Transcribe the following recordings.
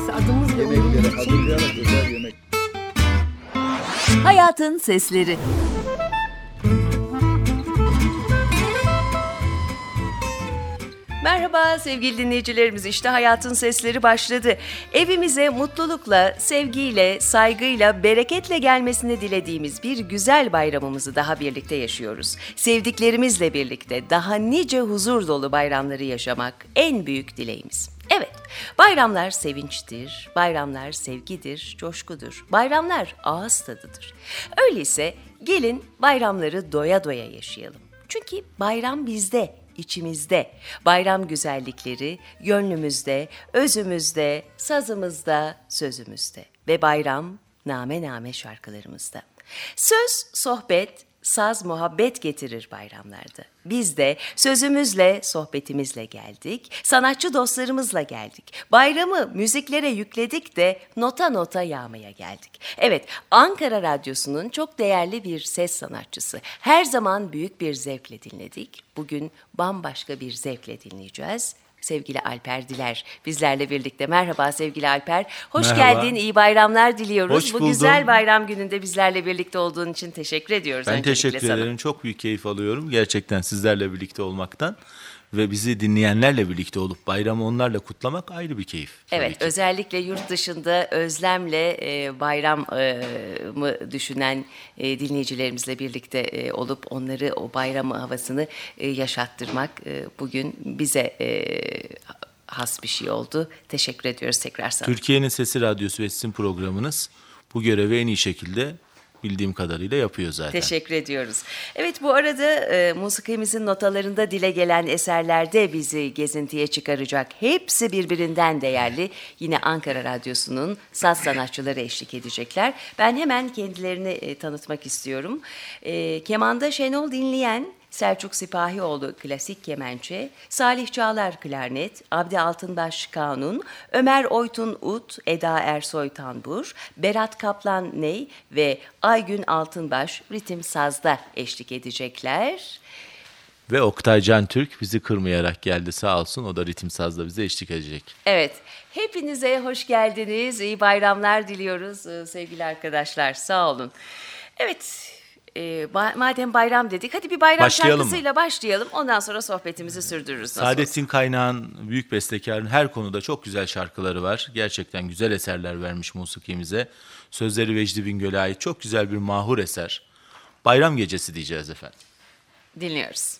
neredeyse adımızla Yemeklere uyumlu için. hazırlayarak özel yemek. Hayatın Sesleri. Merhaba sevgili dinleyicilerimiz, işte Hayatın Sesleri başladı. Evimize mutlulukla, sevgiyle, saygıyla, bereketle gelmesini dilediğimiz bir güzel bayramımızı daha birlikte yaşıyoruz. Sevdiklerimizle birlikte daha nice huzur dolu bayramları yaşamak en büyük dileğimiz. Evet, bayramlar sevinçtir, bayramlar sevgidir, coşkudur, bayramlar ağız tadıdır. Öyleyse gelin bayramları doya doya yaşayalım. Çünkü bayram bizde, içimizde. Bayram güzellikleri gönlümüzde, özümüzde, sazımızda, sözümüzde. Ve bayram name name şarkılarımızda. Söz, sohbet, saz, muhabbet getirir bayramlarda. Biz de sözümüzle, sohbetimizle geldik, sanatçı dostlarımızla geldik. Bayramı müziklere yükledik de nota nota yağmaya geldik. Evet, Ankara Radyosu'nun çok değerli bir ses sanatçısı. Her zaman büyük bir zevkle dinledik. Bugün bambaşka bir zevkle dinleyeceğiz. Sevgili Alper Diler bizlerle birlikte. Merhaba sevgili Alper. Hoş Merhaba. geldin, iyi bayramlar diliyoruz. Hoş Bu buldum. güzel bayram gününde bizlerle birlikte olduğun için teşekkür ediyoruz. Ben öncelikle teşekkür sana. ederim. Çok büyük keyif alıyorum. Gerçekten sizlerle birlikte olmaktan ve bizi dinleyenlerle birlikte olup bayramı onlarla kutlamak ayrı bir keyif. Evet, ki. özellikle yurt dışında özlemle bayramı düşünen dinleyicilerimizle birlikte olup onları o bayram havasını yaşattırmak bugün bize has bir şey oldu. Teşekkür ediyoruz tekrar sana. Türkiye'nin Sesi Radyosu ve sizin programınız bu görevi en iyi şekilde bildiğim kadarıyla yapıyor zaten. Teşekkür ediyoruz. Evet, bu arada musikimizin notalarında dile gelen eserlerde bizi gezintiye çıkaracak. Hepsi birbirinden değerli. Yine Ankara Radyosu'nun saz sanatçıları eşlik edecekler. Ben hemen kendilerini tanıtmak istiyorum. Kemanda Şenol Dinleyen, Selçuk Sipahioğlu klasik kemençe, Salih Çağlar klarnet, Abdi Altınbaş kanun, Ömer Oytun ut, Eda Ersoy tambur, Berat Kaplan ney ve Aygün Altınbaş ritim sazda eşlik edecekler. Ve Oktay Can Türk bizi kırmayarak geldi sağ olsun. O da ritim sazla bize eşlik edecek. Evet, hepinize hoş geldiniz. İyi bayramlar diliyoruz sevgili arkadaşlar. Sağ olun. Evet. Madem bayram dedik, hadi bir bayram şarkısıyla başlayalım. Ondan sonra sohbetimizi sürdürürüz. Saadettin Kaynağ'ın büyük bestekarın her konuda çok güzel şarkıları var. Gerçekten güzel eserler vermiş musikimize. Sözleri Vecdi Bingöl'e ait çok güzel bir mahur eser. Bayram Gecesi diyeceğiz efendim. Dinliyoruz.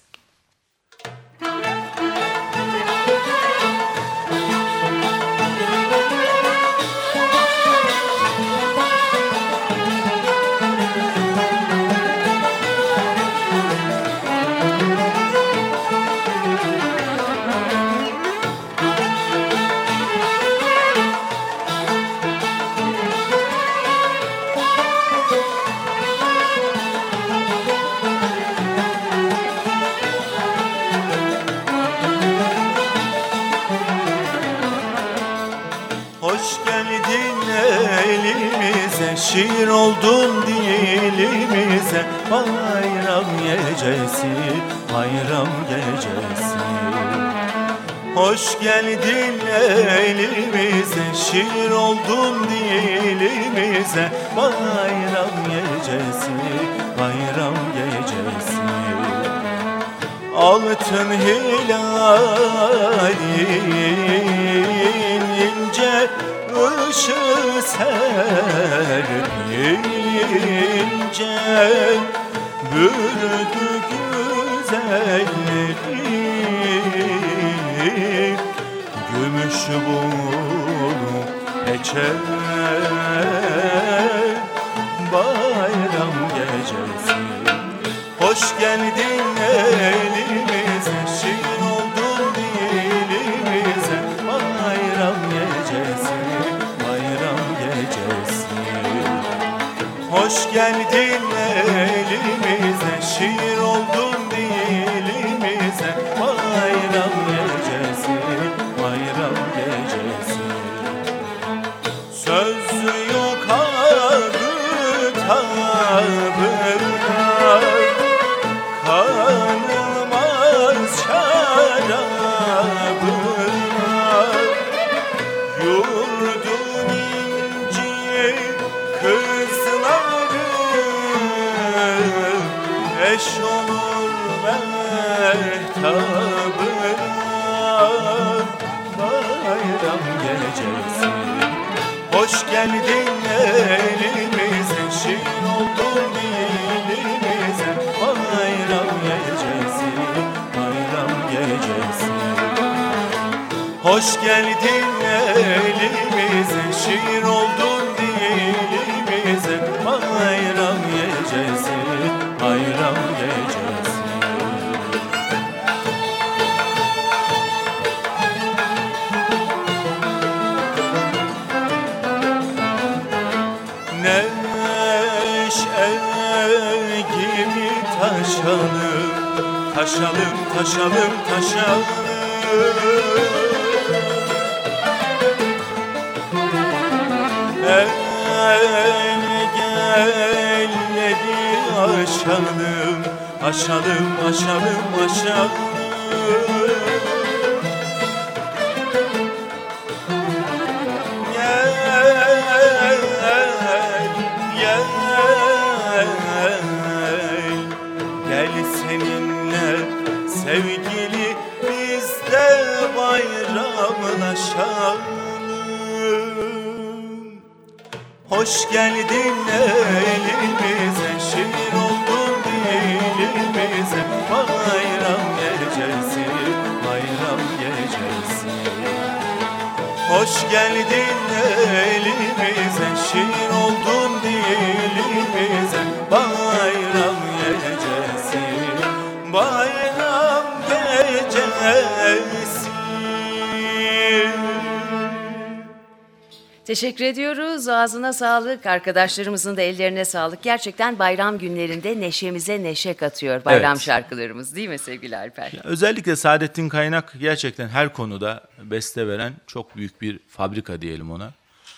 Şiir oldun dilimize, bayram gecesi, bayram gecesi. Hoş geldin elimize, şiir oldun dilimize, bayram gecesi, bayram gecesi. Altın hilalin ince ışığı serpince bürüdü güzelleri, gümüş bunu peçer bayram gecesi. Hoş geldin elimize, şiir oldun dilimize, bayram gecesi, bayram gecesi. Hoş geldin elimize, şiir oldun dilimize, bayram gecesi, bayram gecesi. Söz yok adı tabına, kanılmaz şarabına, yurdu eş olur mehtabına. Bayram gecesi hoş geldin elimize, şirin oldun dilimize. Bayram gecesi, bayram gecesi hoş geldin elimize, şiir oldun dilimize. Bayram gecesi, bayram gecesi. Neşe gibi taşalım, taşalım, taşalım, taşalım. Engelleri aşalım, aşalım, aşalım, aşalım. Gel, gel, gel seninle sevgili biz de bayramlaşalım. Hoş geldin elimize, şirin oldun dilimize. Bayram gecesi, bayram gecesi hoş geldin elimize, şirin oldun dilimize. Bayram gecesi, bayram gecesi. Teşekkür ediyoruz. Ağzına sağlık. Arkadaşlarımızın da ellerine sağlık. Gerçekten bayram günlerinde neşemize neşe katıyor bayram Evet. şarkılarımız, değil mi sevgili Alper? Özellikle Saadettin Kaynak gerçekten her konuda beste veren çok büyük bir fabrika diyelim ona.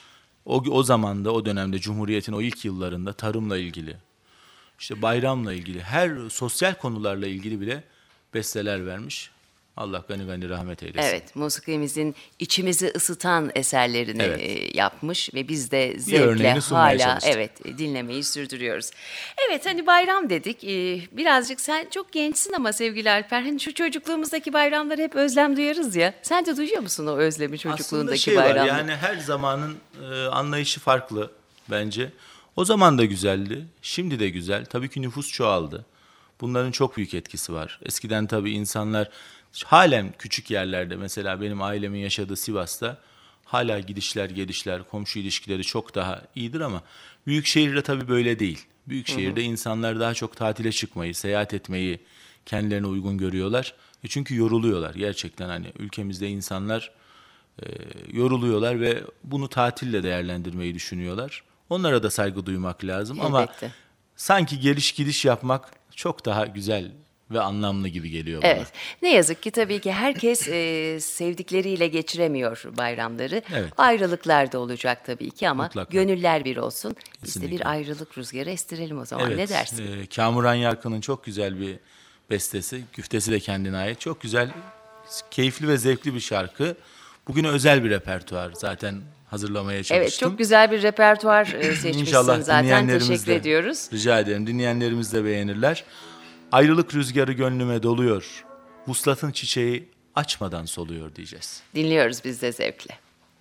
O zamanda, o dönemde Cumhuriyet'in o ilk yıllarında tarımla ilgili, işte bayramla ilgili, her sosyal konularla ilgili bile besteler vermiş. Allah gani gani rahmet eylesin. Evet, musikimizin içimizi ısıtan eserlerini Evet. yapmış ve biz de örneğini zevkle sunmaya hala çalıştık. dinlemeyi sürdürüyoruz. Evet, hani bayram dedik. Birazcık sen çok gençsin ama sevgili Alper, hani şu çocukluğumuzdaki bayramları hep özlem duyarız ya. Sen de duyuyor musun o özlemi Aslında çocukluğundaki şey var, bayramları? yani her zamanın anlayışı farklı bence. O zaman da güzeldi, şimdi de güzel. Tabii ki nüfus çoğaldı. Bunların çok büyük etkisi var. Eskiden tabii insanlar halen küçük yerlerde, mesela benim ailemin yaşadığı Sivas'ta hala gidişler gelişler, komşu ilişkileri çok daha iyidir ama büyük şehirde tabii böyle değil. Büyük şehirde insanlar daha çok tatile çıkmayı, seyahat etmeyi kendilerine uygun görüyorlar. Çünkü yoruluyorlar gerçekten, hani ülkemizde insanlar yoruluyorlar ve bunu tatille değerlendirmeyi düşünüyorlar. Onlara da saygı duymak lazım ama Elbette. sanki geliş gidiş yapmak çok daha güzel ve anlamlı gibi geliyor bana. Evet. Ne yazık ki tabii ki herkes sevdikleriyle geçiremiyor bayramları. Evet. Ayrılıklar da olacak tabii ki ama Mutlaka. gönüller bir olsun. Biz de Kesinlikle. bir ayrılık rüzgarı estirelim o zaman. Ne dersin? Kamuran Yarkın'ın çok güzel bir bestesi. Güftesi de kendine ait. Çok güzel, keyifli ve zevkli bir şarkı. Bugüne özel bir repertuar zaten hazırlamaya çalıştım. Evet, çok güzel bir repertuar seçmişsin İnşallah zaten. dinleyenlerimiz Teşekkür de, ediyoruz. rica ederim, dinleyenlerimiz de beğenirler. Ayrılık rüzgarı gönlüme doluyor. Vuslatın çiçeği açmadan soluyor diyeceğiz. Dinliyoruz biz de zevkle.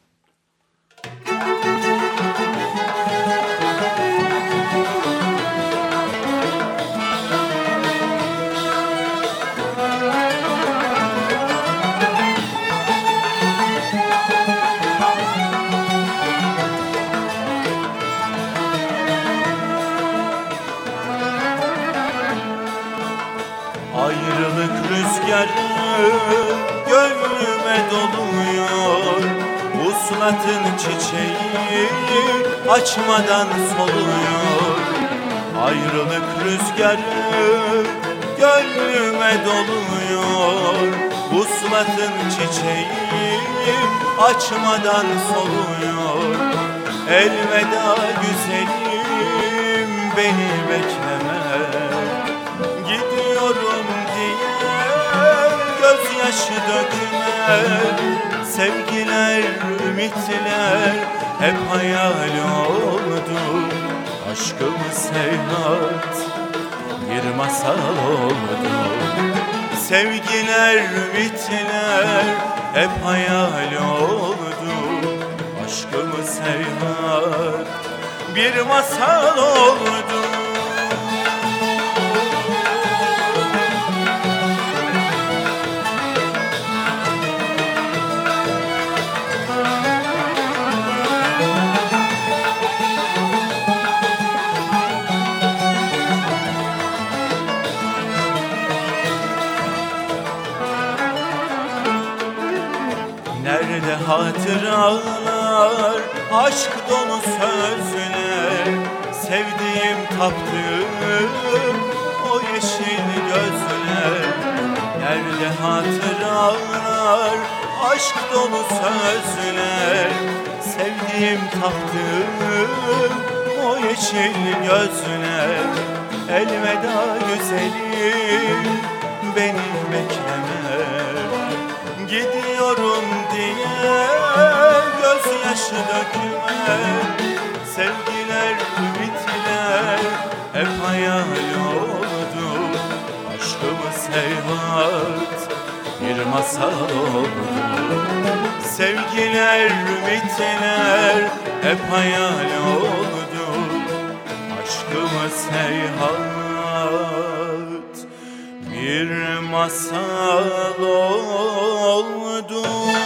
Ayrılık rüzgarı gönlüme doluyor. Vuslatın çiçeği açmadan soluyor. Ayrılık rüzgarı gönlüme doluyor. Vuslatın çiçeği açmadan soluyor. Elveda güzelim, beni bekleme. Gidiyorum diye gözyaşı dökme. Sevgiler, ümitler hep hayal oldu. Aşkımız hayat bir masal oldu. Sevgiler bittiler, hep hayal oldu. Aşkımız heyhat, bir masal oldu. Nerede hatıralar, aşk dolu sözler, sevdiğim taptığım o yeşil gözler. Nerede hatıralar, aşk dolu sözler, sevdiğim taptığım o yeşil gözler. Elveda güzelim, beni bekleme. Gidiyorum diye gözyaşı dökme. Sevgiler, ümitler hep hayal oldu. Aşkımız heyhat, bir masal oldu. Sevgiler, ümitler hep hayal oldu. Aşkımız heyhat, bir masal oldu.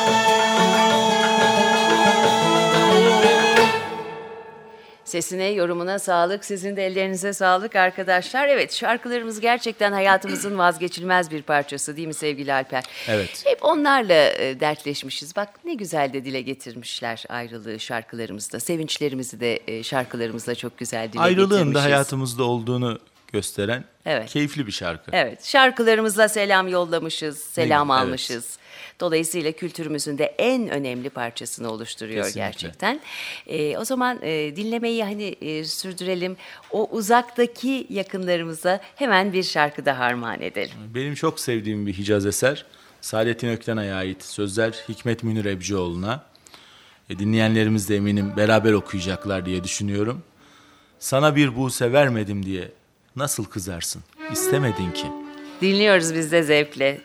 Sesine, yorumuna sağlık. Sizin de ellerinize sağlık arkadaşlar. Evet, şarkılarımız gerçekten hayatımızın vazgeçilmez bir parçası değil mi sevgili Alper? Evet. Hep onlarla dertleşmişiz. Bak ne güzel de dile getirmişler ayrılığı şarkılarımızda. Sevinçlerimizi de şarkılarımızla çok güzel dile Ayrılığın getirmişiz. da hayatımızda olduğunu gösteren Evet. keyifli bir şarkı. Evet, şarkılarımızla selam yollamışız, selam Evet. almışız. Dolayısıyla kültürümüzün de en önemli parçasını oluşturuyor Kesinlikle. gerçekten. O zaman dinlemeyi sürdürelim. O uzaktaki yakınlarımıza hemen bir şarkı da armağan edelim. Benim çok sevdiğim bir Hicaz eser. Saadettin Öktenay'a ait sözler Hikmet Münir Ebcioğlu'na. Dinleyenlerimiz de eminim beraber okuyacaklar diye düşünüyorum. Sana bir buğse vermedim diye nasıl kızarsın? İstemedin ki. Dinliyoruz biz de zevkle.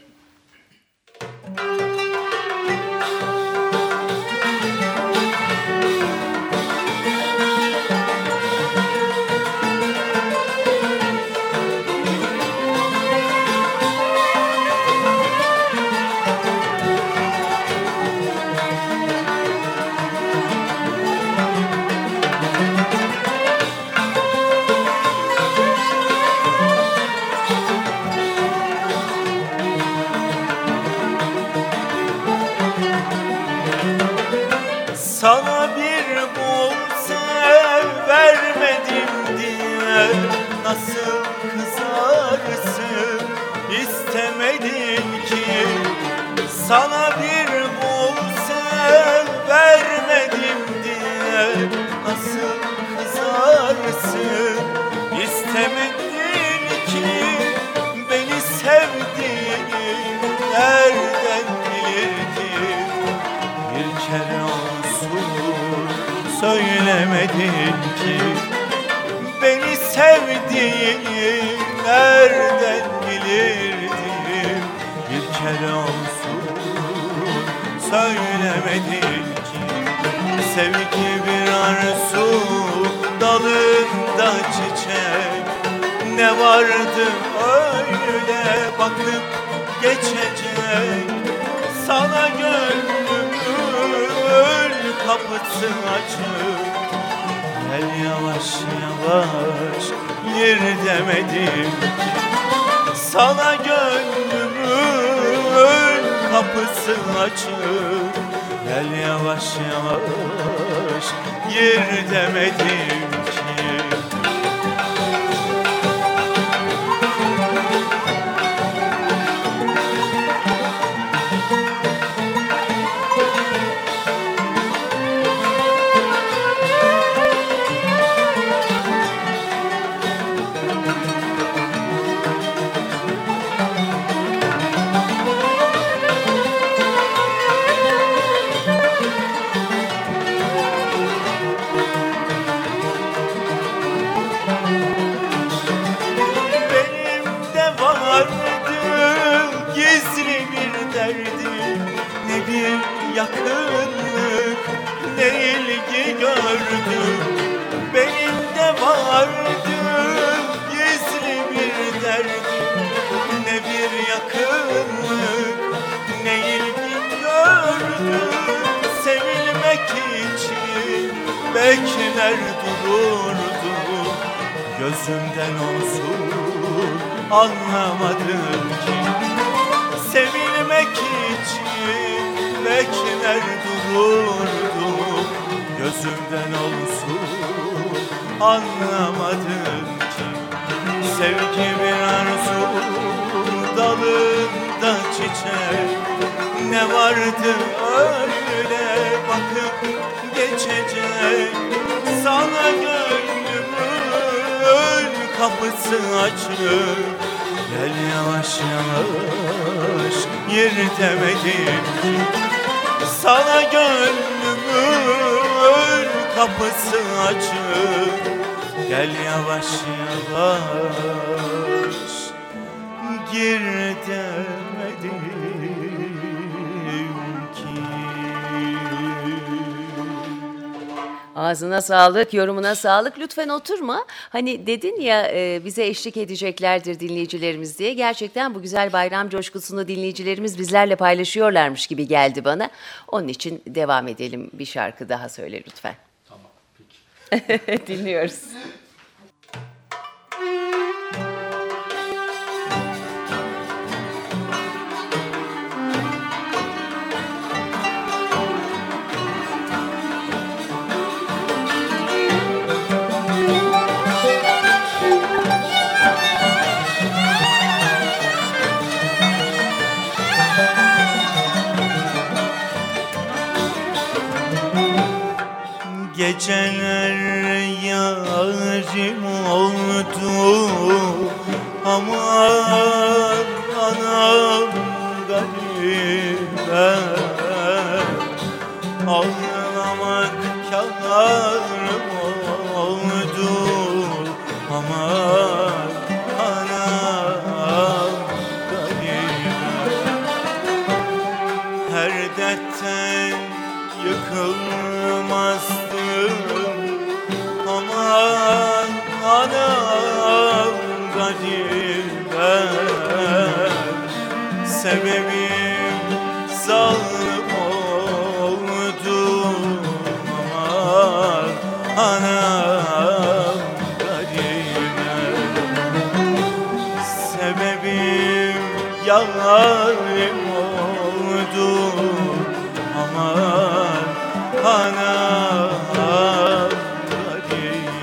Sana bir buğse vermedim diye nasıl kızarsın? İstemedin ki. Sana bir buğse vermedim diye nasıl kızarsın? İstemedin ki. Beni sevdiğini nereden bilirdin? Bir kere söylemedin ki. Beni sevdiğini nereden bilirdim? Bir kere olsun söylemedin ki. Sevgi bir arzu, dalında çiçek. Ne vardı öyle bakıp geçecek? Sana gönlümün kapısı açık. Gel yavaş yavaş yer demedim ki. Sana gönlümün kapısı açık. Gel yavaş yavaş yer demedim ki. bekler dururdu, gözümden olsun anlamadım ki. Sevilmek için bekler dururdum, gözümden olsun anlamadım ki. Sevgi bir arzu dalında çiçek, ne vardı öyle bakıp geçecek. Sana gönlümün kapısı açık, gel yavaş yavaş yer demedim ki. Sana gönlümün kapısı açık, gel yavaş yavaş gir demedim ki. Ağzına sağlık, yorumuna sağlık. Lütfen oturma. Hani dedin ya bize eşlik edeceklerdir dinleyicilerimiz diye. Gerçekten bu güzel bayram coşkusunu dinleyicilerimiz bizlerle paylaşıyorlarmış gibi geldi bana. Onun için devam edelim. Bir şarkı daha söyle lütfen. Tamam, peki. Dinliyoruz. Geceler yarim oldu, aman anam garibe. Ağlamak kârım oldu, aman anam garibe. Her dertten yıkılmazdım, aman anam garibe. Sebebim zalim oldu, aman anam garibe. Sebebim yarim oldu, aman anam garibe.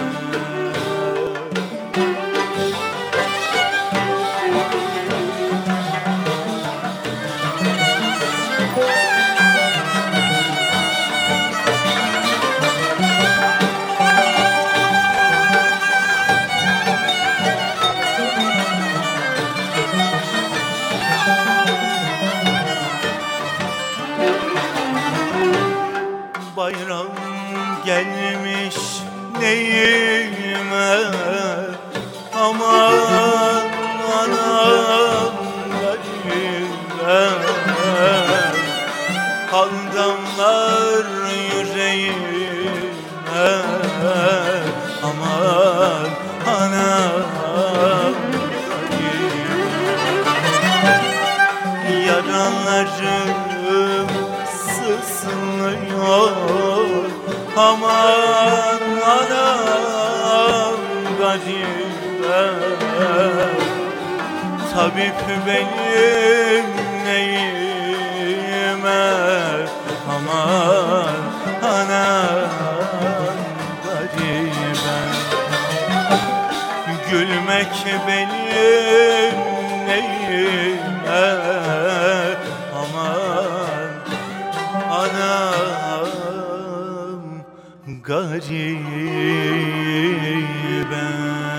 Bayram gelmiş neyime, aman anam garibe. Kan damlar yüreğime, aman anam garibe. Yaralarım sızlıyor, aman anam garibe. Tabip benim neyime, aman anam garibe. Gülmek benim neyime, aman anam garibe.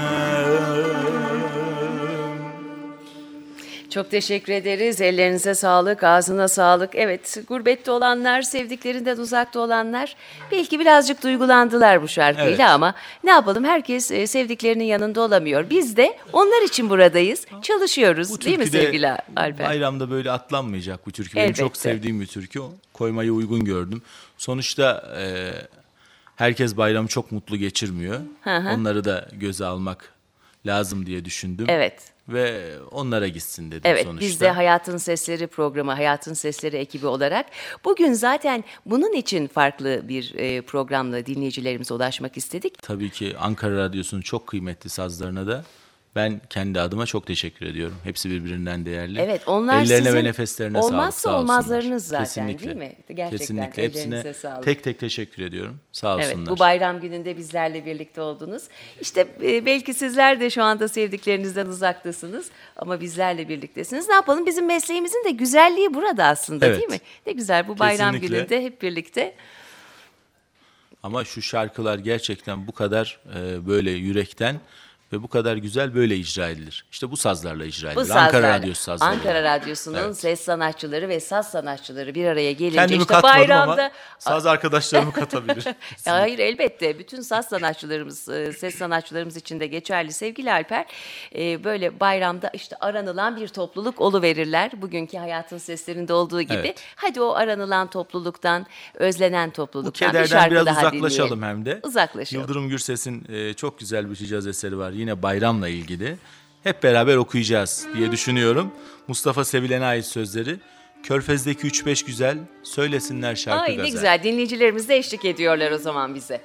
Çok teşekkür ederiz. Ellerinize sağlık, ağzına sağlık. Evet, gurbette olanlar, sevdiklerinden uzakta olanlar belki birazcık duygulandılar bu şarkıyla Evet. ama ne yapalım? Herkes sevdiklerinin yanında olamıyor. Biz de onlar için buradayız. Çalışıyoruz. Bu Değil mi türkü de sevgili Alper? bayramda böyle atlanmayacak bu türkü. Benim çok Elbette. sevdiğim bir türkü. Koymayı uygun gördüm. Sonuçta herkes bayramı çok mutlu geçirmiyor. Hı hı. Onları da göze almak lazım diye düşündüm. Evet. Ve onlara gitsin dedim Evet, sonuçta. biz de Hayatın Sesleri programı, Hayatın Sesleri ekibi olarak bugün zaten bunun için farklı bir programla dinleyicilerimize ulaşmak istedik. Tabii ki Ankara Radyosu'nun çok kıymetli sazlarına da ben kendi adıma çok teşekkür ediyorum. Hepsi birbirinden değerli. Evet, onlar Ellerine sizin ve nefeslerine sağlık, olmazsa sağ olsunlar. olmazlarınız zaten, Kesinlikle. değil mi? Gerçekten Kesinlikle. ellerinize Hepsine sağlık. tek tek teşekkür ediyorum. Sağ olsunlar. Evet, bu bayram gününde bizlerle birlikte oldunuz. İşte belki sizler de şu anda sevdiklerinizden uzaktasınız ama bizlerle birliktesiniz. Ne yapalım? Bizim mesleğimizin de güzelliği burada aslında, Evet. değil mi? Ne güzel bu bayram Kesinlikle. gününde hep birlikte. Ama şu şarkılar gerçekten bu kadar böyle yürekten ve bu kadar güzel böyle icra edilir. İşte bu sazlarla icra edilir. Ankara sazlarla, Radyosu sazları. Ankara Radyosu'nun Evet. ses sanatçıları ve saz sanatçıları bir araya gelince Kendimi işte katmadım bayramda... ama saz arkadaşlarımı katabilir. Ya hayır, elbette bütün saz sanatçılarımız, ses sanatçılarımız için de geçerli sevgili Alper. Böyle bayramda işte aranılan bir topluluk oluverirler. Bugünkü Hayatın Seslerinde olduğu gibi. Evet. Hadi o aranılan topluluktan, özlenen Bu topluluktan bir kederden şarkı biraz daha uzaklaşalım dinleyelim. hem de. Uzaklaşalım. Yıldırım Gürses'in çok güzel bir Hicaz eseri var. Yine bayramla ilgili. Hep beraber okuyacağız diye düşünüyorum. Mustafa Sevilen'e ait sözleri. Körfez'deki 3-5 güzel söylesinler şarkı Ay ne gazel. güzel, dinleyicilerimiz de eşlik ediyorlar o zaman bize.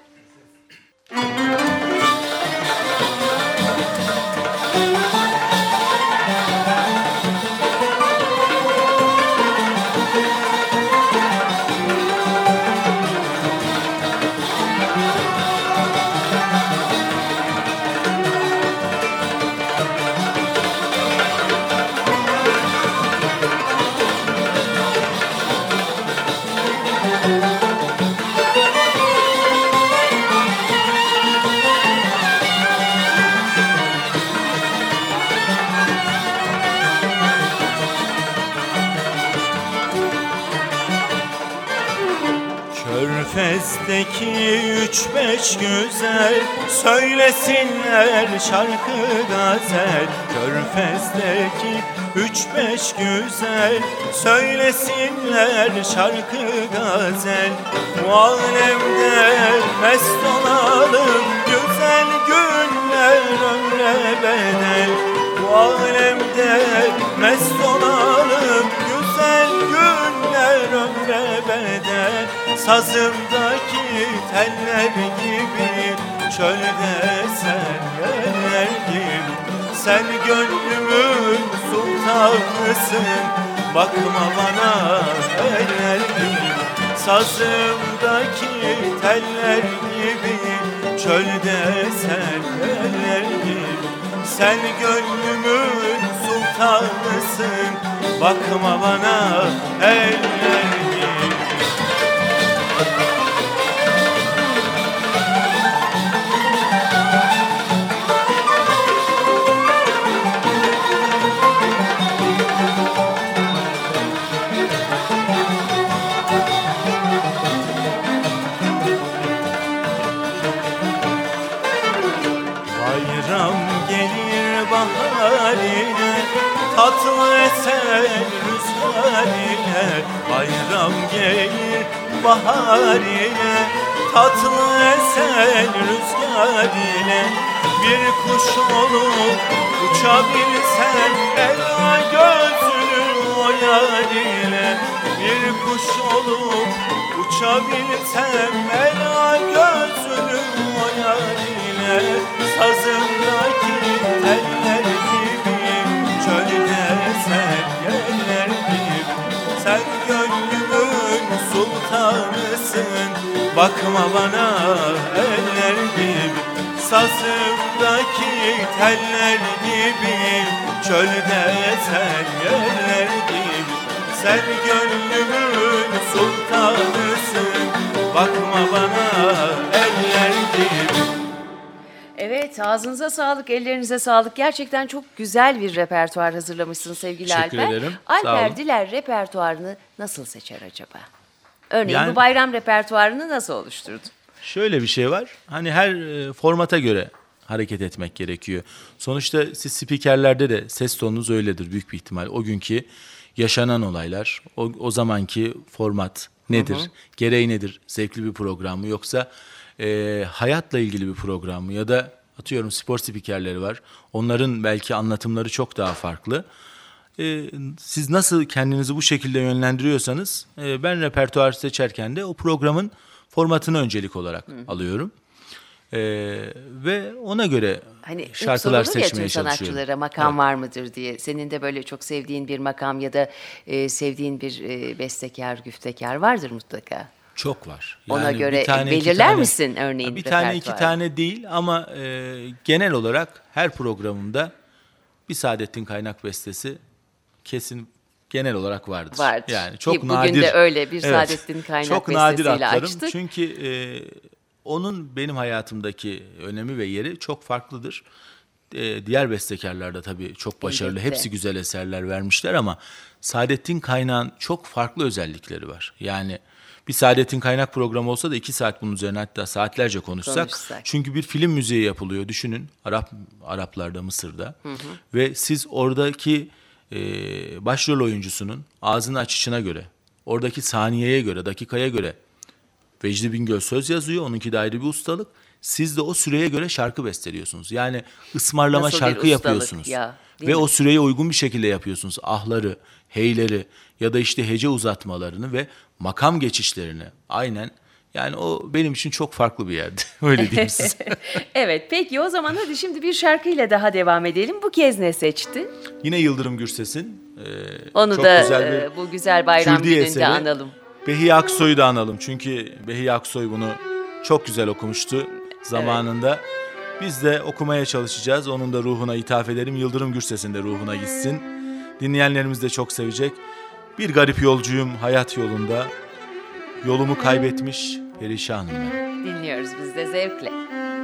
Körfez'deki 3-5 güzel söylesinler şarkı gazel. Körfez'deki 3-5 güzel söylesinler şarkı gazel. Bu alemde mest olalım, güzel günler ömre bedel. Bu alemde mest olalım, güzel günler ömre bedel. Sazımdaki teller gibi, çölde sen yeller gibi. Sen gönlümün sultanısın, bakma bana eller gibi. Sazımdaki teller gibi, çölde sen yeller gibi. Sen gönlümün sultanısın, bakma bana eller gibi. Bayram gelir baharine, tatlı eser rüzgar ile. Bayram gelir baharine, tatlı eser rüzgar ile. Bir kuş olup uçabilsen, ela gözünü o yar ile. Bir kuş olup uçabilsem, ela gözünü o yar ile. Sazımdaki teller gibi, çölde sen yeller gibi. Sen gönlümün sultanısın, bakma bana eller gibi. Sazımdaki teller gibi, çölde sen yeller gibi. Sen gönlümün sultanısın, bakma bana eller gibi. Evet, ağzınıza sağlık, ellerinize sağlık. Gerçekten çok güzel bir repertuar hazırlamışsın sevgili Teşekkür Alper. ederim. Sağ Alper olun. Diler repertuarını nasıl seçer acaba? Örneğin Yani- bu bayram repertuarını nasıl oluşturdun? Şöyle bir şey var. Hani her formata göre hareket etmek gerekiyor. Sonuçta siz spikerlerde de ses tonunuz öyledir büyük bir ihtimal. O günkü yaşanan olaylar, o zamanki format nedir? Gereği nedir? Zevkli bir program mı yoksa hayatla ilgili bir program mı ya da Atıyorum spor spikerleri var. Onların belki anlatımları çok daha farklı. Siz nasıl kendinizi bu şekilde yönlendiriyorsanız ben repertuar seçerken de o programın formatını öncelik olarak alıyorum. Ve ona göre Hani şarkılar sorulur ya seçmeye tüm çalışıyorum. sanatçılara makam var mıdır diye. Senin de böyle çok sevdiğin bir makam ya da sevdiğin bir bestekar, güftekar vardır mutlaka. Çok var. Ona göre bir tane, iki belirler tane- misin örneğin Bir tane iki repertuarı? tane değil ama genel olarak her programımda bir Saadettin Kaynak bestesi kesin genel olarak vardır. Vardır. Yani çok Ki bugün nadir. de öyle bir Saadettin Kaynak çok nadir bestesiyle atlarım. açtık. Çünkü onun benim hayatımdaki önemi ve yeri çok farklıdır. Diğer bestekarlar da tabii çok başarılı. Elbette. Hepsi güzel eserler vermişler ama Saadettin Kaynak'ın çok farklı özellikleri var. Yani bir Saadettin Kaynak programı olsa da 2 saat bunun üzerine hatta saatlerce konuşsak. Çünkü bir film müziği yapılıyor. Düşünün Araplarda, Mısır'da. Ve siz oradaki başrol oyuncusunun ağzını açışına göre, oradaki saniyeye göre, dakikaya göre Vecdi Bingöl söz yazıyor. Onunki de ayrı bir ustalık. Siz de o süreye göre şarkı besteliyorsunuz. Yani ısmarlama Nasıl bir şarkı ustalık yapıyorsunuz. ya, değil Ve mi? o süreye uygun bir şekilde yapıyorsunuz. Ahları, heyleri ya da işte hece uzatmalarını ve makam geçişlerini. Aynen. Yani o benim için çok farklı bir yerdi. Öyle diyeyim size. Evet, peki o zaman hadi şimdi bir şarkıyla daha devam edelim. Bu kez ne seçtin? Yine Yıldırım Gürses'in Onu çok da güzel bir bu güzel bayram Kürdi gününde eseri. analım. Behiye Aksoy'u da analım. Çünkü Behiye Aksoy bunu çok güzel okumuştu zamanında. Biz de okumaya çalışacağız. Onun da ruhuna ithaf edelim. Yıldırım Gürses'in de ruhuna gitsin. Dinleyenlerimiz de çok sevecek. Bir garip yolcuyum hayat yolunda. Yolumu kaybetmiş perişanım ben. Dinliyoruz biz de zevkle.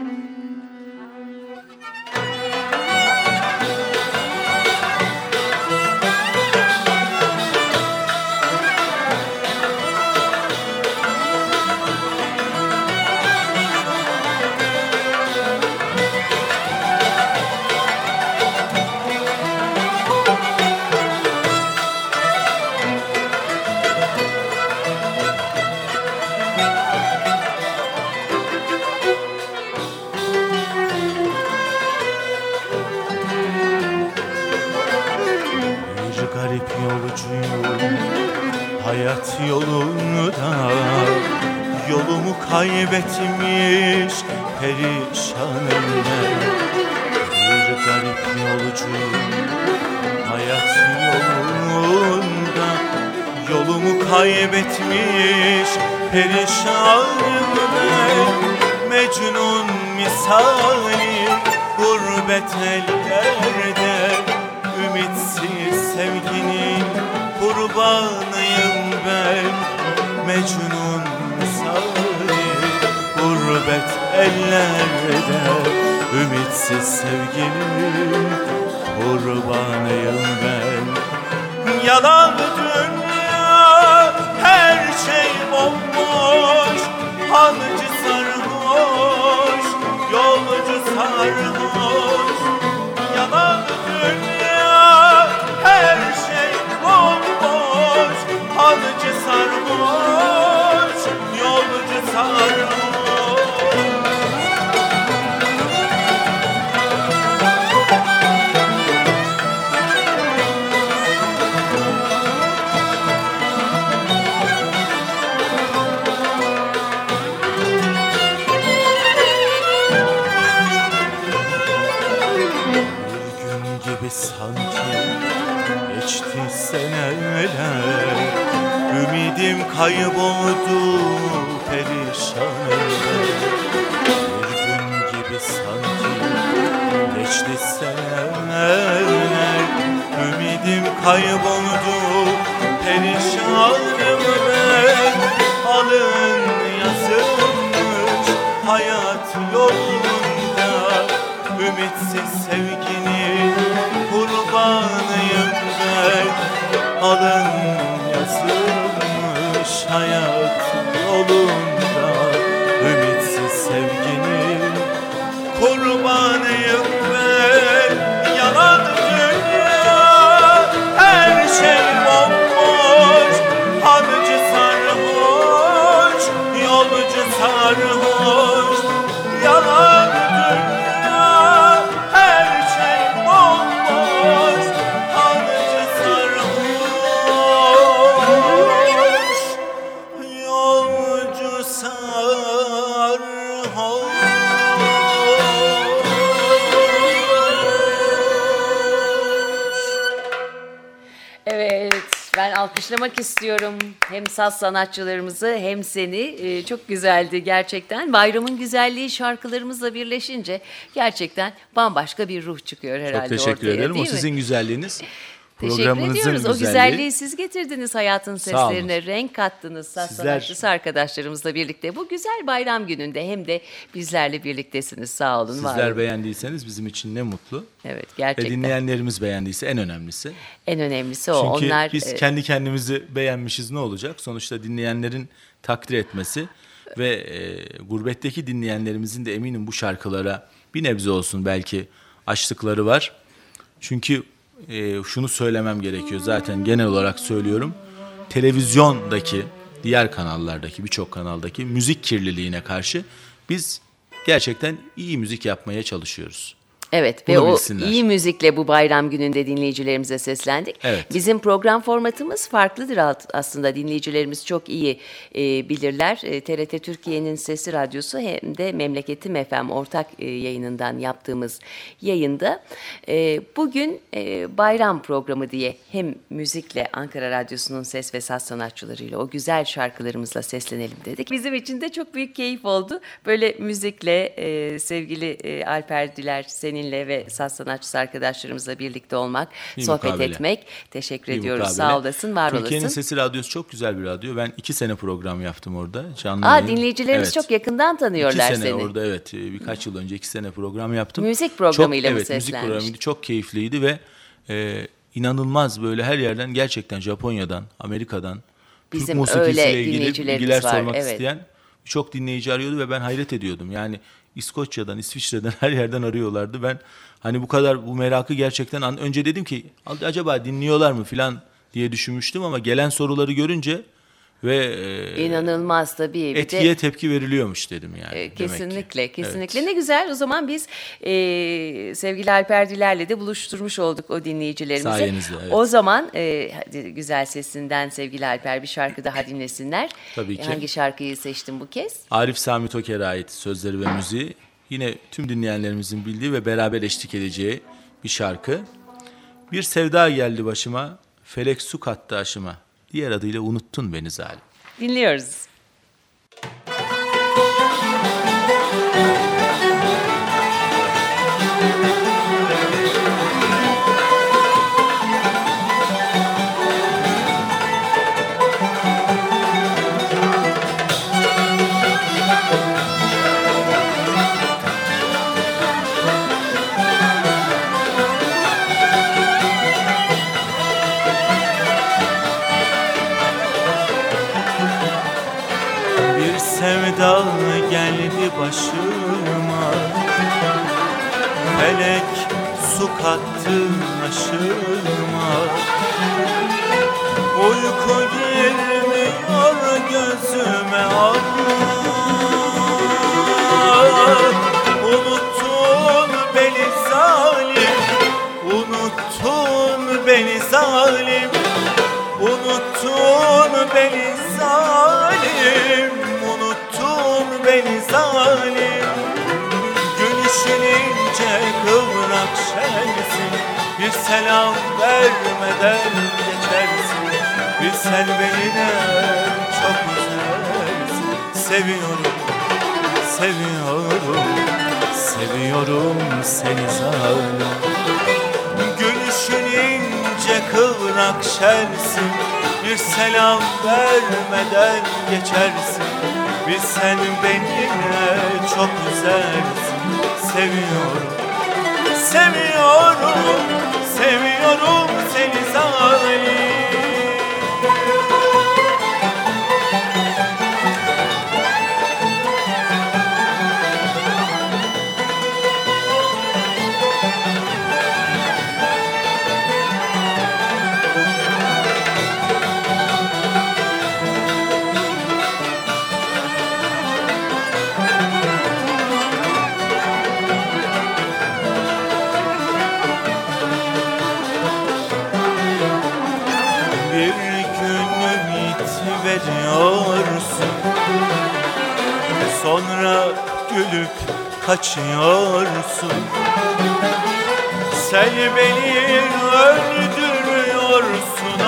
Bir garip yolcuyum hayat yolunda, yolumu kaybetmiş perişanım ben. Bir garip yolcuyum hayat yolunda, yolumu kaybetmiş perişanım ben. Mecnun misali gurbet ellerde, ümitsiz sevginin kurbanıyım ben. Mecnun misali gurbet ellerde, ümitsiz sevginin kurbanıyım ben. Yalan dünya, her şey bomboş, hancı sarhoş, yolcu sarhoş. Yalan dünya, her şey bomboş, hancı sarhoş, yolcu sarhoş. Bir gün gibi sanki geçti seneler, ümidim kayboldu perişanım ben. Bir gün gibi sanki geçti seneler, ümidim kayboldu perişanım ben. Alın yazılmış hayat yolunda, ümitsiz sevginin kurbanıyım ben. Alın yazılmış hayat yolunda, ümitsiz sevginin kurbanıyım ben. Yalan dünya, her şey bomboş, hancı sarhoş, yolcu sarhoş. Yalan dünya, Evet, ben alkışlamak istiyorum hem saz sanatçılarımızı hem seni. Çok güzeldi gerçekten. Bayramın güzelliği şarkılarımızla birleşince gerçekten bambaşka bir ruh çıkıyor herhalde Çok teşekkür ortaya, ederim. O değil mi? sizin güzelliğiniz. Teşekkür Programınızın ediyoruz. O güzelliği. güzelliği siz getirdiniz hayatın Sağ olun. seslerine, renk kattınız saz Sizler- sanatçısı arkadaşlarımızla birlikte. Bu güzel bayram gününde hem de bizlerle birliktesiniz. Sağ olun, var Sizler olun. beğendiyseniz bizim için ne mutlu. Evet, Ve gerçekten. dinleyenlerimiz beğendiyse en önemlisi. En önemlisi o. Çünkü Onlar biz kendi kendimizi beğenmişiz, ne olacak? Sonuçta dinleyenlerin takdir etmesi ve gurbetteki dinleyenlerimizin de eminim bu şarkılara bir nebze olsun belki açtıkları var. Çünkü şunu söylemem gerekiyor, zaten genel olarak söylüyorum. Televizyondaki, diğer kanallardaki, birçok kanaldaki müzik kirliliğine karşı biz gerçekten iyi müzik yapmaya çalışıyoruz. Evet Bunu ve o bilsinler. iyi müzikle bu bayram gününde dinleyicilerimize seslendik. Evet. Bizim program formatımız farklıdır aslında, dinleyicilerimiz çok iyi bilirler. TRT Türkiye'nin Sesi Radyosu hem de Memleketim FM ortak yayınından yaptığımız yayında bugün bayram programı diye hem müzikle Ankara Radyosu'nun ses ve saz sanatçılarıyla o güzel şarkılarımızla seslenelim dedik. Bizim için de çok büyük keyif oldu. Böyle müzikle sevgili Alper Diler, seninle ve saz sanatçısı arkadaşlarımızla birlikte olmak, Bir sohbet mukabele. etmek. Teşekkür Bir ediyoruz. mukabele. Sağ olasın, var Türkiye'nin olasın. Sesi Radyosu çok güzel bir radyo. Ben 2 sene program yaptım orada. Canlı Aa, yayın. dinleyicilerimiz Evet. çok yakından 2 tanıyorlar sene seni. orada, evet. Birkaç yıl önce 2 sene program yaptım. Müzik programıyla çok, mı evet, müzik seslenmiş? programıydı. Çok keyifliydi ve inanılmaz, böyle her yerden, gerçekten Japonya'dan, Amerika'dan Bizim Türk musikisiyle öyle ilgili dinleyicilerimiz bilgiler var, sormak evet. isteyen çok dinleyici arıyordu ve ben hayret ediyordum. Yani İskoçya'dan, İsviçre'den her yerden arıyorlardı. Ben hani bu kadar bu merakı gerçekten önce dedim ki acaba dinliyorlar mı falan diye düşünmüştüm ama gelen soruları görünce ve İnanılmaz tabii. Bir de- etkiye tepki veriliyormuş dedim yani. demek ki. Kesinlikle, kesinlikle. Evet. Ne güzel. O zaman biz sevgili Alper Diler'le de buluşturmuş olduk o dinleyicilerimizi. Sayenizde, evet. O zaman hadi güzel sesinden sevgili Alper bir şarkı daha dinlesinler. Tabii ki. Hangi şarkıyı seçtin bu kez? Arif Sami Toker'e ait sözleri ve müziği. Yine tüm dinleyenlerimizin bildiği ve beraber eşlik edeceği bir şarkı. Bir sevda geldi başıma, felek su kattı aşıma. Diğer adıyla unuttun beni zalim. Dinliyoruz. Bir sevda geldi başıma, felek su kattı aşıma. Uyku girmiyor gözüme, ah. Unuttun beni zalim, unuttun beni zalim, unuttun beni zalim, unuttun beni zalim. Gülüşün ince kıvrak şersin, bir selam vermeden geçersin. Bir sen beni de çok üzersin. Seviyorum, seviyorum, seviyorum seni zalim. Gülüşün ince kıvrak şersin, bir selam vermeden geçersin. Bir sen benimle çok üzersin. Seviyorum, seviyorum, seviyorum seni zalim. Bir gün ümit veriyorsun, sonra gülüp kaçıyorsun. Sen beni öldürüyorsun,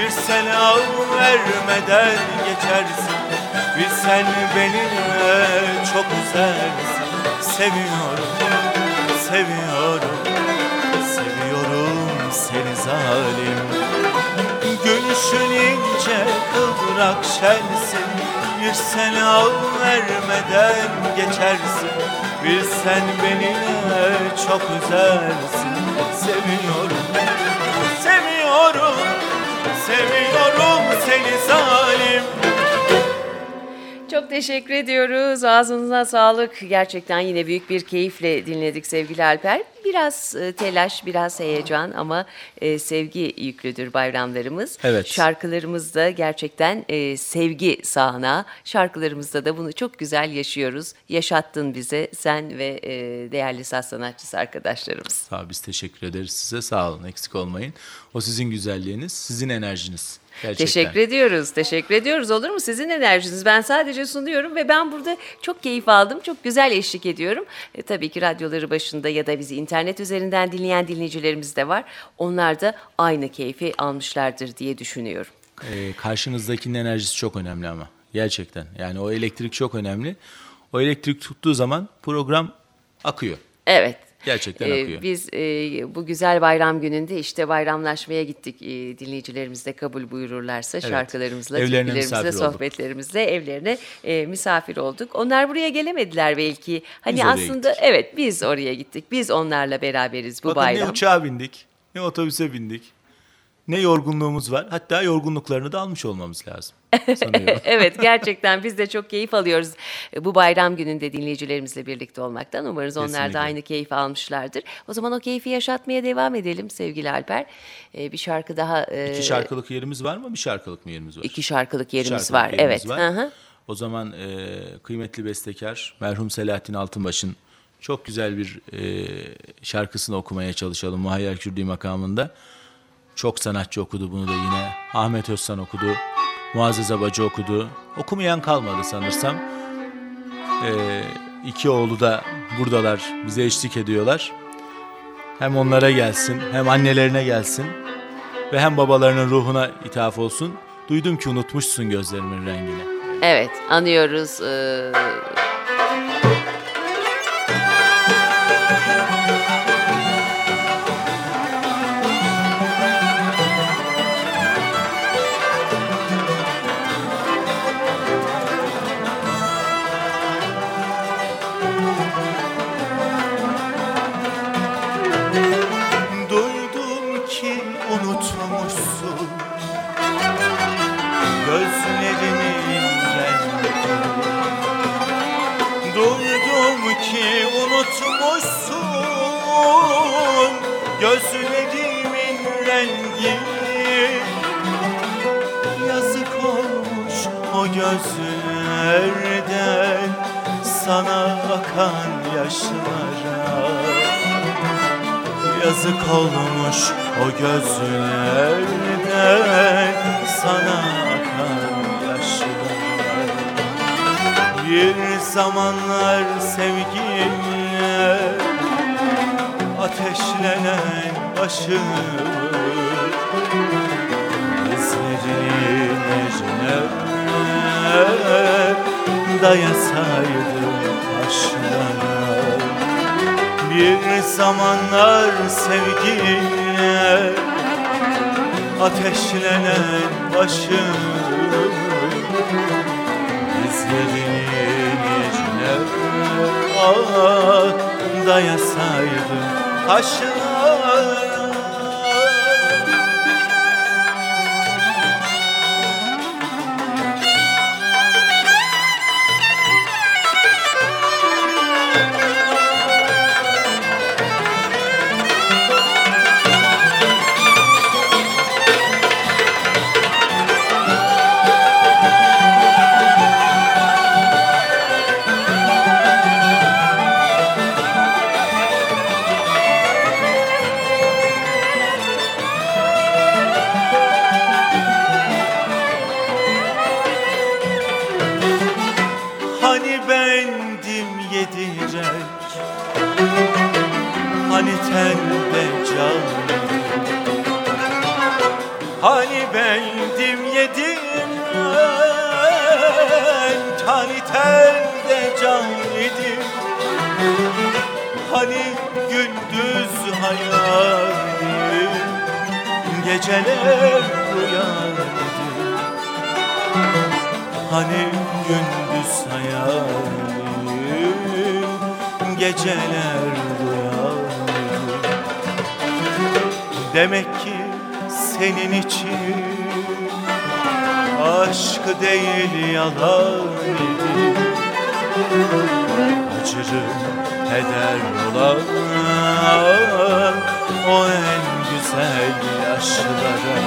Bir selam vermeden geçersin. Bir sen benimle çok üzersin. Seviyorum, seviyorum, seviyorum seni zalim. Gülüşün ince kıvrak şensin. Bir selam vermeden geçersin. Bir sen benimle çok üzersin. Seviyorum, seviyorum, seviyorum seni zalim. Çok teşekkür ediyoruz. Ağzınıza sağlık. Gerçekten yine büyük bir keyifle dinledik sevgili Alper. Biraz telaş, biraz heyecan ama sevgi yüklüdür bayramlarımız. Evet. Şarkılarımız da gerçekten sevgi sahna. Şarkılarımızda da bunu çok güzel yaşıyoruz. Yaşattın bize sen ve değerli saz sanatçısı arkadaşlarımız. Sağ ol, biz teşekkür ederiz size. Sağ olun, eksik olmayın. O sizin güzelliğiniz, sizin enerjiniz. Gerçekten. Teşekkür ediyoruz. Teşekkür ediyoruz. Olur mu? Sizin enerjiniz. Ben sadece sunuyorum ve ben burada çok keyif aldım. Çok güzel eşlik ediyorum. Tabii ki radyoları başında ya da bizi internet üzerinden dinleyen dinleyicilerimiz de var. Onlar da aynı keyfi almışlardır diye düşünüyorum. Karşınızdakinin enerjisi çok önemli ama. Gerçekten. Yani o elektrik çok önemli. O elektrik tuttuğu zaman program akıyor. Evet. Gerçekten akıyor. Biz bu güzel bayram gününde işte bayramlaşmaya gittik. Dinleyicilerimiz de kabul buyururlarsa şarkılarımızla, Evlerine türkülerimizle, misafir olduk. sohbetlerimizle evlerine misafir olduk. Onlar buraya gelemediler belki. Hani Biz oraya aslında gittik. evet biz oraya gittik. Biz onlarla beraberiz bu Bakın bayram. ne uçağa bindik, ne otobüse bindik. Ne yorgunluğumuz var. Hatta yorgunluklarını da almış olmamız lazım sanıyorum. Evet gerçekten biz de çok keyif alıyoruz bu bayram gününde dinleyicilerimizle birlikte olmaktan. Umarız onlar da Kesinlikle. aynı keyfi almışlardır. O zaman o keyfi yaşatmaya devam edelim sevgili Alper. Bir şarkı daha... 2 şarkılık yerimiz var mı? Bir şarkılık mı yerimiz var? 2 şarkılık yerimiz Şarkılık var. yerimiz Evet. var. Hı hı. O zaman kıymetli bestekar merhum Selahattin Altınbaş'ın çok güzel bir şarkısını okumaya çalışalım Muhayyer Kürdi makamında. Çok sanatçı okudu bunu da yine. Ahmet Özsan okudu. Muazzez Abacı okudu. Okumayan kalmadı sanırsam. 2 oğlu da buradalar. Bize eşlik ediyorlar. Hem onlara gelsin, hem annelerine gelsin ve hem babalarının ruhuna ithaf olsun. Duydum ki unutmuşsun gözlerimin rengini. Evet anıyoruz. Duydum ki unutmuşsun gözlerimin rengini. Duydum ki unutmuşsun gözlerimin rengini. Yazık olmuş o gözlerden sana akan yaşlara. Yazık olmuş o gözlerden sana akan yaşlar. Bir zamanlar sevginle ateşlenen başımı izlerini necine dayasaydım taşlara. Bir zamanlar sevgiyle ateşlenen başım izlerini içine dayasaydım taşlara. Hani bendim yedirecek, hani tende can, Hani bendim yedim ben, tani telde can yedim. Hani gündüz hayalim, geceler rüyaydım. Hani gündüz hayalim, geceler rüyaydım. Demek ki senin için aşk değil yalan idi. Acırım heder olan o en güzel yaşlara.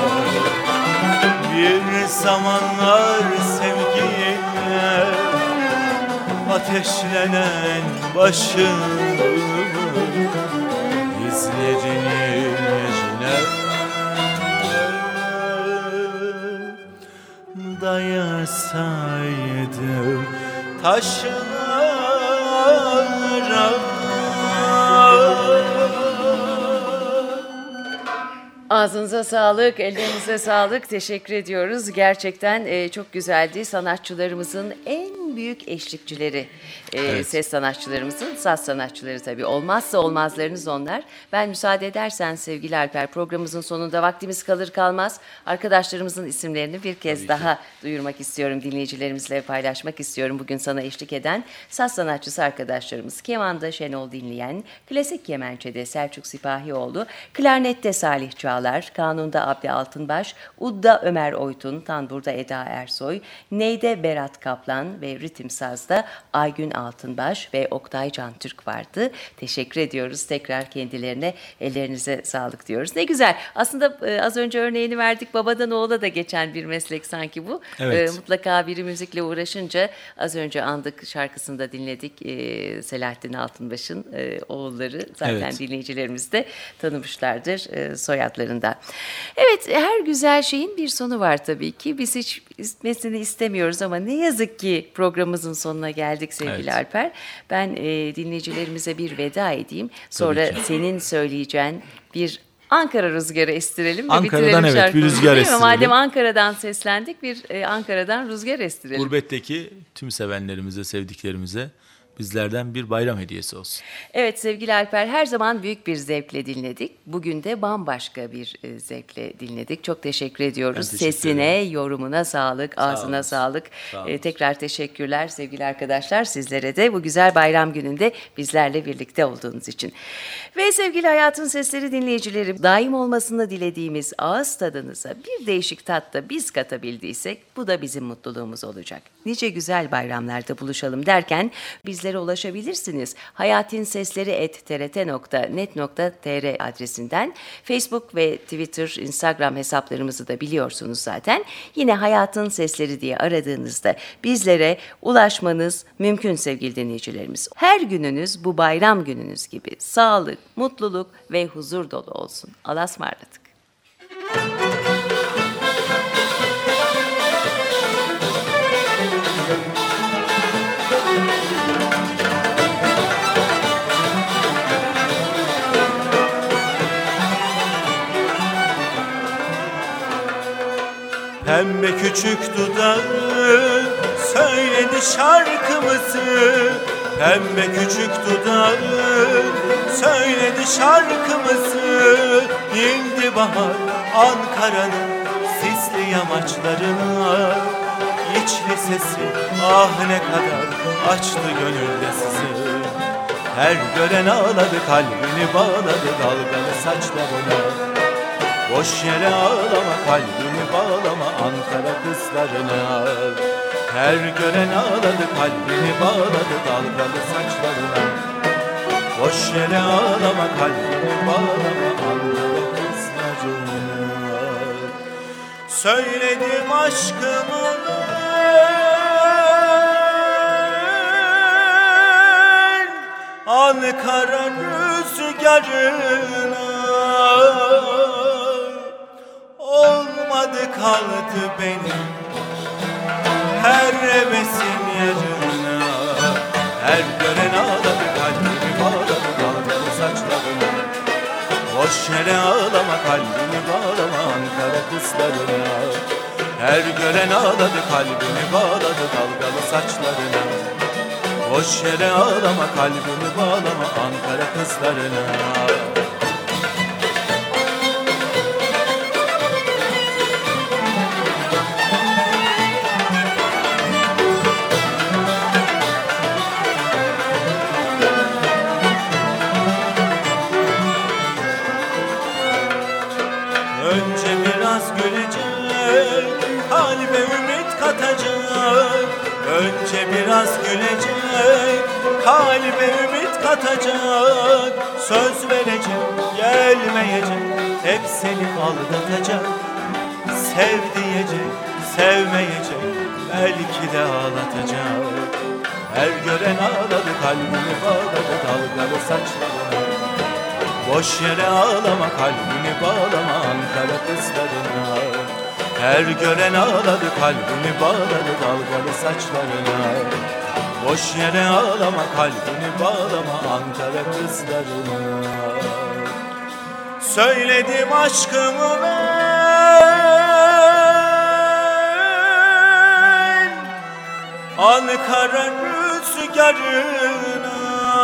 Bir zamanlar sevgiyle ateşlenen başım, izlerini yüzüne dayasaydım taşlara. Ağzınıza sağlık, ellerinize sağlık. Teşekkür ediyoruz. Gerçekten çok güzeldi. Sanatçılarımızın en büyük eşlikçileri, Evet. ses sanatçılarımızın, saz sanatçıları tabii. Olmazsa olmazlarınız onlar. Ben müsaade edersen sevgili Alper, programımızın sonunda vaktimiz kalır kalmaz arkadaşlarımızın isimlerini bir kez daha duyurmak istiyorum. Dinleyicilerimizle paylaşmak istiyorum. Bugün sana eşlik eden saz sanatçısı arkadaşlarımız: kemanda Şenol Dinleyen, klasik kemençede Selçuk Sipahioğlu, klarnette Salih Çağlar, kanunda Abdi Altınbaş, udda Ömer Oytun, tamburda Eda Ersoy, neyde Berat Kaplan ve ritim sazda Aygün Altınbaş ve Oktay Can Türk vardı. Teşekkür ediyoruz tekrar kendilerine, ellerinize sağlık diyoruz. Ne güzel. Aslında az önce örneğini verdik, babadan oğula da geçen bir meslek sanki bu. Evet. Mutlaka biri müzikle uğraşınca, az önce andık şarkısını da dinledik. Selahattin Altınbaş'ın oğulları zaten Evet. dinleyicilerimiz de tanımışlardır soyadlarında. Evet, her güzel şeyin bir sonu var tabii ki. Biz hiç bitmesini istemiyoruz ama ne yazık ki programımızın sonuna geldik sevgili Evet. Alper. Ben dinleyicilerimize bir veda edeyim. Sonra Tabii ki. senin söyleyeceğin bir Ankara rüzgarı estirelim ve Ankara'dan bitirelim evet, bir şarkımızı, rüzgar değil mi? Madem estirelim. Ankara'dan seslendik, bir Ankara'dan rüzgar estirelim. Gurbetteki tüm sevenlerimize, sevdiklerimize bizlerden bir bayram hediyesi olsun. Evet sevgili Alper, her zaman büyük bir zevkle dinledik. Bugün de bambaşka bir zevkle dinledik. Çok teşekkür ediyoruz. Ben teşekkür Sesine, ederim. yorumuna sağlık, ağzına olasın. sağlık. Sağ olasın. Tekrar teşekkürler sevgili arkadaşlar. Sizlere de bu güzel bayram gününde bizlerle birlikte olduğunuz için. Ve sevgili Hayatın Sesleri dinleyicileri, daim olmasını dilediğimiz ağız tadınıza bir değişik tat da biz katabildiysek bu da bizim mutluluğumuz olacak. Nice güzel bayramlarda buluşalım derken bizlere ulaşabilirsiniz. hayatinsesleri@trt.net.tr adresinden. Facebook ve Twitter, Instagram hesaplarımızı da biliyorsunuz zaten. Yine Hayatın Sesleri diye aradığınızda bizlere ulaşmanız mümkün sevgili dinleyicilerimiz. Her gününüz bu bayram gününüz gibi sağlık, mutluluk ve huzur dolu olsun. Allah'a ısmarladık. Pembe küçük dudağı söyledi şarkımızı. Pembe küçük dudağı söyledi şarkımızı. İndi bahar Ankara'nın sisli yamaçlarına. İçli sesi ah ne kadar açtı gönülde sizi. Her gören ağladı, kalbini bağladı dalgalı saçlarına. Boş yere ağlama, kalbini bağlama Ankara kızlarına. Her gören ağladı, kalbini bağladı dalgalı saçlarına. Boş yere ağlama, kalbini bağlama Ankara kızlarına. Söyledim aşkımı Ankara rüzgarına. Olmadı kaldı benim her hevesim yarına. Her gören ağladı, kalbimi bağladı dalgalı saçlarına. Boş yere ağlama, kalbini bağlama Ankara kızlarına. Her gören ağladı, kalbimi bağladı dalgalı saçlarına. Boş yere ağlama, kalbimi bağlama Ankara kızlarına. Önce biraz gülecek, kalbe ümit katacak. Önce biraz gülecek, kalbe ümit katacak. Söz verecek, gelmeyecek, hep seni aldatacak. Sev diyecek, sevmeyecek, belki de ağlatacak. Her gören ağladı, kalbimi bağladı dalgalı saçlarına. Boş yere ağlama, kalbini bağlama Ankara kızlarına. Her gören ağladı, kalbini bağladı dalgalı saçlarına. Boş yere ağlama, kalbini bağlama Ankara kızlarına. Söyledim aşkımı ben Ankara rüzgarına.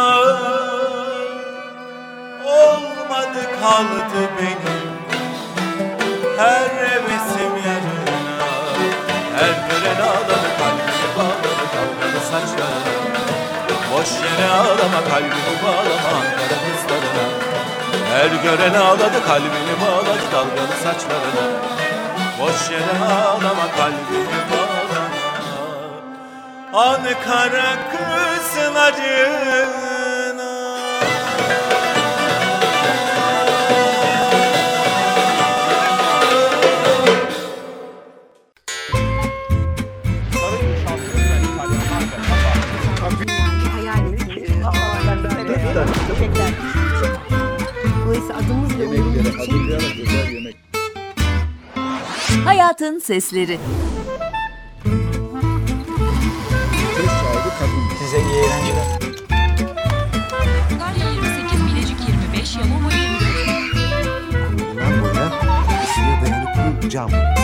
Olmadı kaldı benim her hevesim yarına. Her gören ağladı, kalbimi bağladı dalgalı saçlarına. Boş yere ağlama, kalbimi bağlama Ankara kızlarına. Her gören ağladı, kalbini bağladı dalgalı saçlarına. Boş yere ağlama, kalbimi bağlama Ankara kızlarına. Hayatın Sesleri. Size iyi eğlenceler. Antalya 28, Bilecik 25, Yalova 24. Bundan boya ısıya dayanıklı cam.